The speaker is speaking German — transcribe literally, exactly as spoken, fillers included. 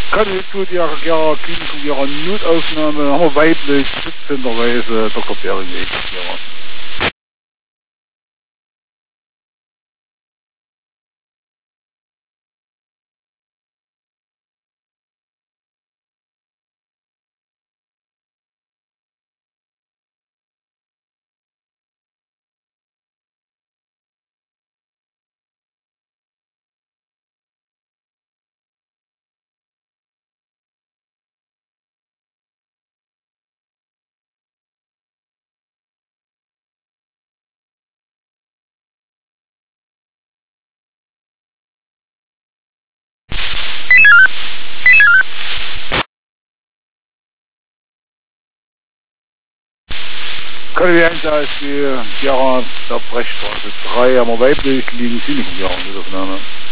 Kann ich tut ja ja Klinikum ihrer Notaufnahme, haben wir weiblich, siebzehnterweise Doktor Bering ja. Kann ich eigentlich als die Jahre der Brechstraße drei am weiblich liegen Klinikum ja Notaufnahme.